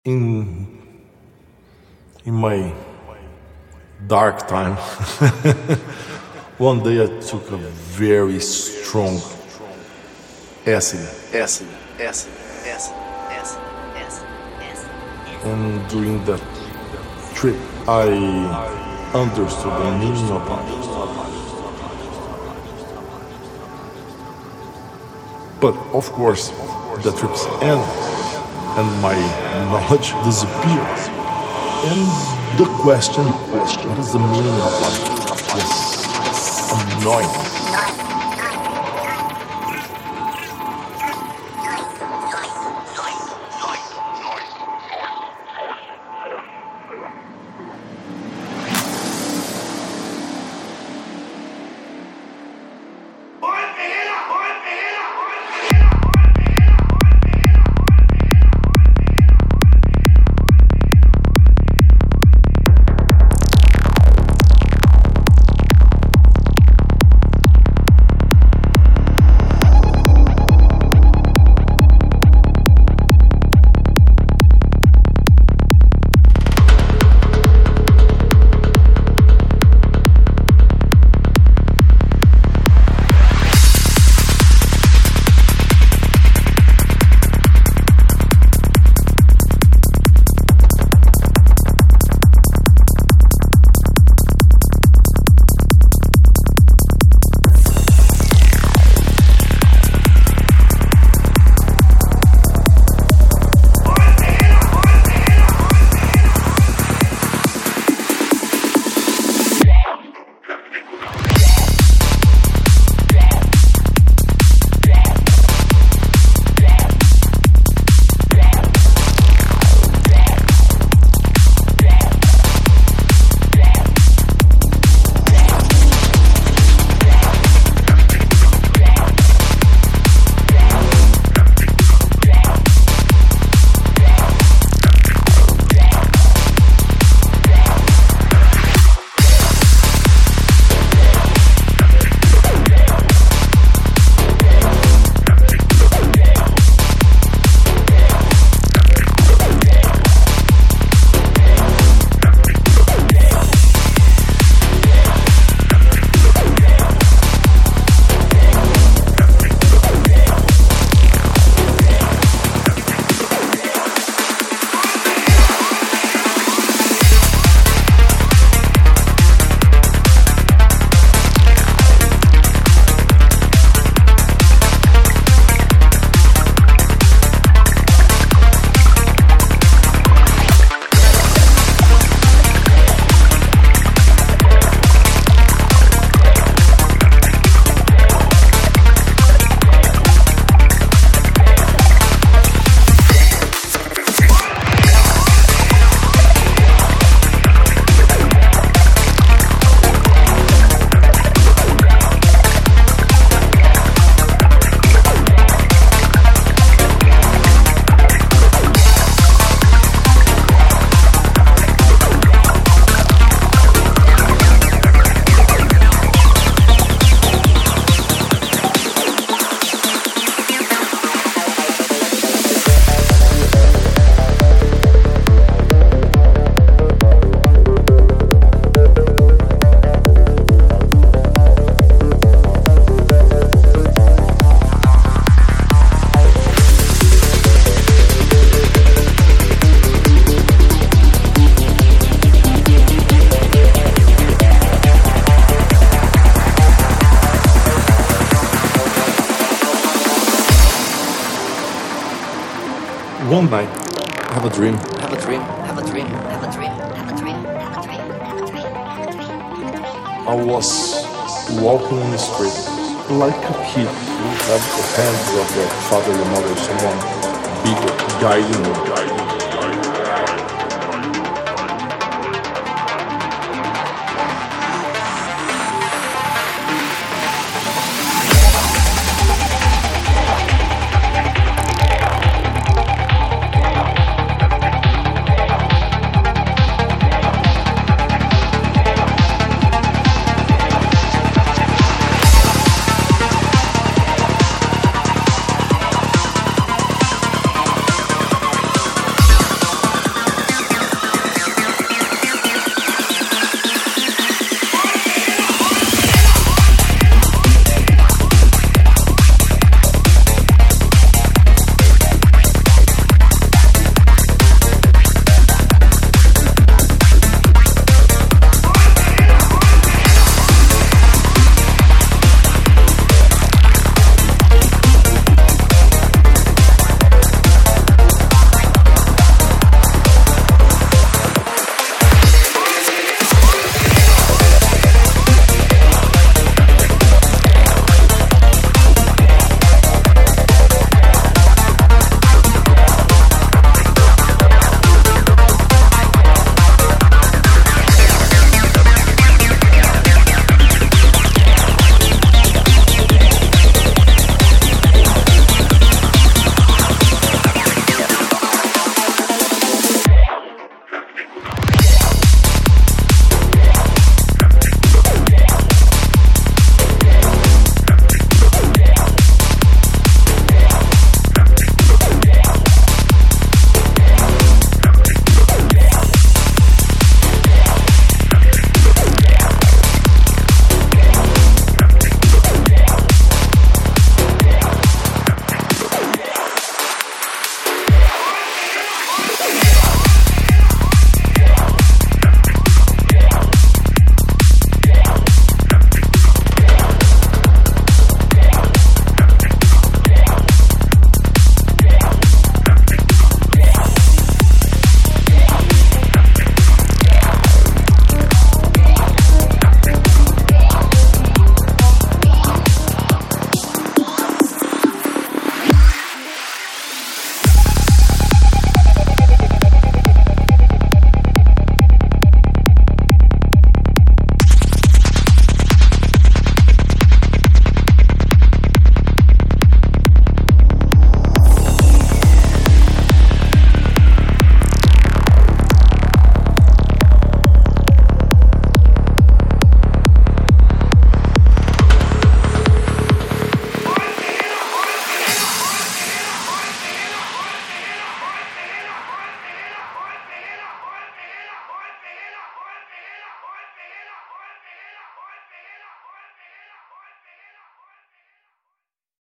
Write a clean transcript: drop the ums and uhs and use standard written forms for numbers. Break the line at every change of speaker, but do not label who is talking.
In my dark time, one day I took a very strong acid,
acid, acid, acid, acid, acid, acid.
and during that trip, I understood the meaning of life. But of course, the trips end, and my knowledge disappears. And the question, what is the meaning of life, was annoying. One night, I have a dream.
Have a dream, have a dream, have a dream, have a dream, have a dream, have a dream, have a dream, have a dream.
I was walking in the street like a kid who had the hands of their father or mother, someone bigger guiding me.